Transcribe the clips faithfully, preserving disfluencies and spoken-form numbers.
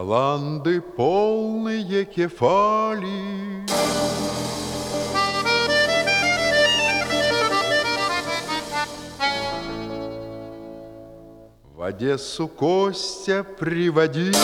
Баланды полные кефали, в Одессу Костя приводил.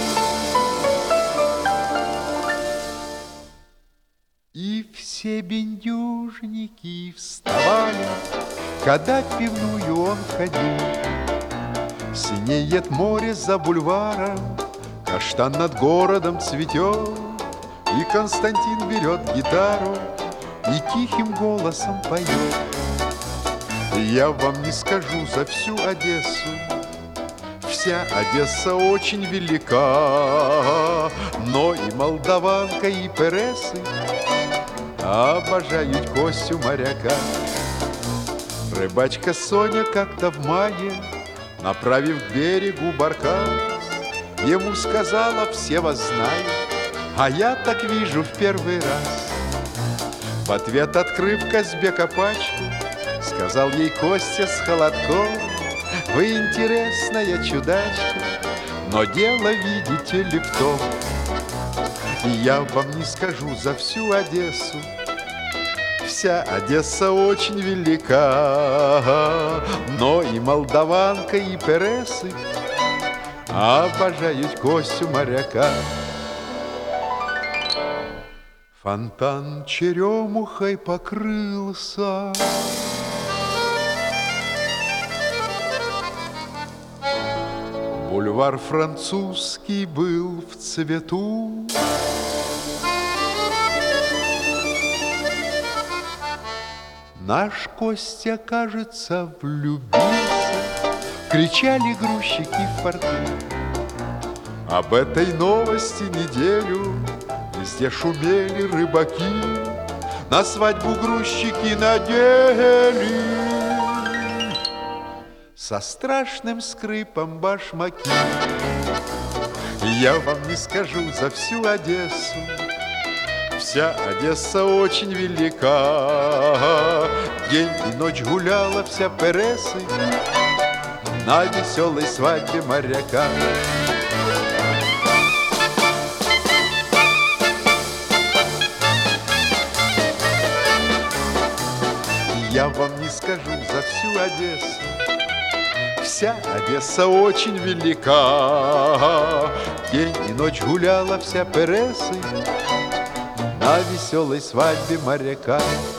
И все бендюжники вставали, когда в пивную он ходил. Синеет море за бульваром, каштан над городом цветет, и Константин берет гитару и тихим голосом поет. Я вам не скажу за всю Одессу, вся Одесса очень велика, но и молдаванка, и пересы обожают Костю моряка. Рыбачка Соня как-то в мае, направив к берегу баркас, ему сказала: все вас знают, а я так вижу в первый раз. В ответ, открыв Казбека пачку, сказал ей Костя с холодком: вы интересная чудачка, но дело, видите ли, в том. Я вам не скажу за всю Одессу, вся Одесса очень велика, но и молдаванка, и пересы обожают Костю моряка. Фонтан черемухой покрылся, бульвар французский был в цвету. Наш Костя, кажется, влюбился, кричали грузчики в порту. Об этой новости неделю везде шумели рыбаки, на свадьбу грузчики надели со страшным скрипом башмаки. Я вам не скажу за всю Одессу, вся Одесса очень велика, день и ночь гуляла вся пересы на веселой свадьбе моряка. Я вам не скажу за всю Одессу, вся Одесса очень велика, день и ночь гуляла вся пересы на веселой свадьбе моряка.